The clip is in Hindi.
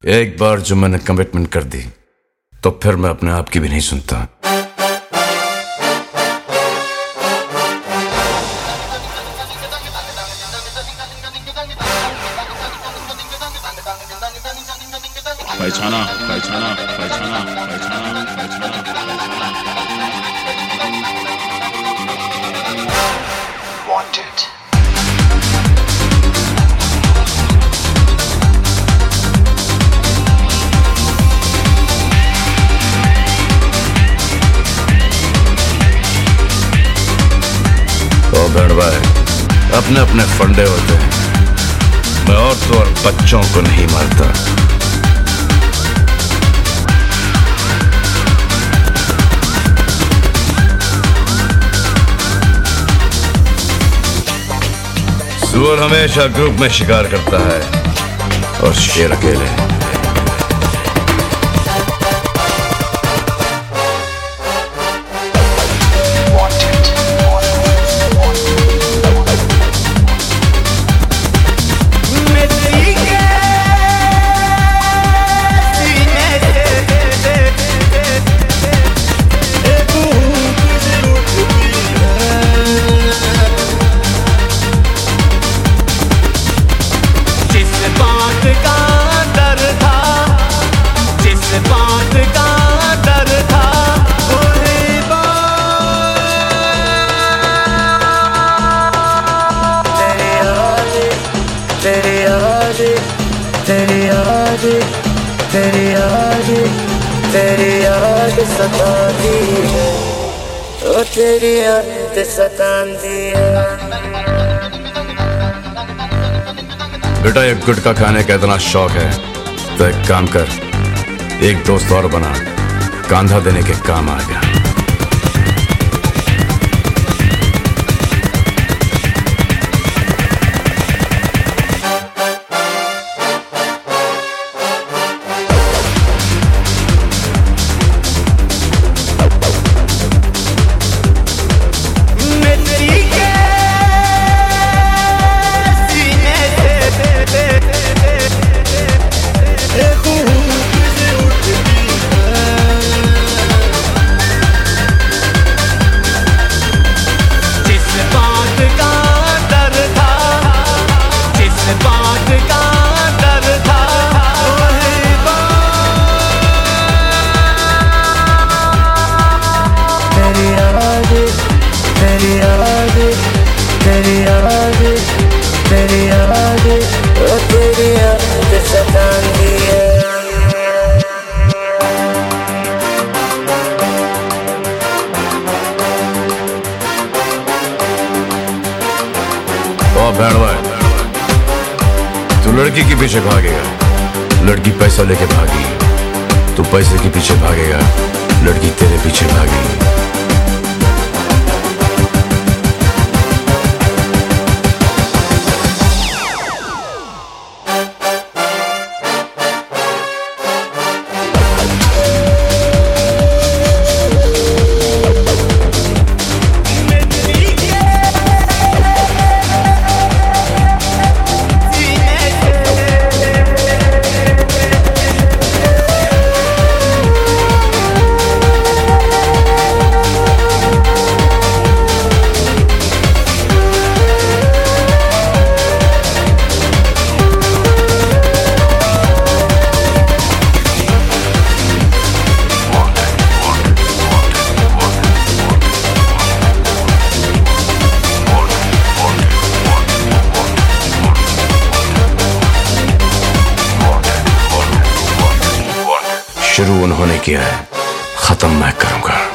एक बार जो मैंने कमिटमेंट कर दी तो फिर मैं अपने आप की भी नहीं सुनता। पहचाना पहचाना पहचाना पहचाना पहचाना Wanted. तो बहन भाई, अपने अपने फंडे होते हैं। मैं औरतों और बच्चों को नहीं मारता। सूअर हमेशा ग्रुप में शिकार करता है और शेर अकेले। तेरी याद सताती है, ओ तेरी याद सताती है। बेटा, एक गुटखा खाने का इतना शौक है तो एक काम कर, एक दोस्त और बना, कांधा देने के काम आ गया। तेरी याद, ओ तेरी याद सताती है। ओ बहन भाई, तू लड़की के पीछे भागेगा, लड़की पैसा लेके भागी। तू पैसे के पीछे भागेगा, लड़की तेरे पीछे भागेगी। शुरू उन्होंने किया है, खत्म मैं करूंगा।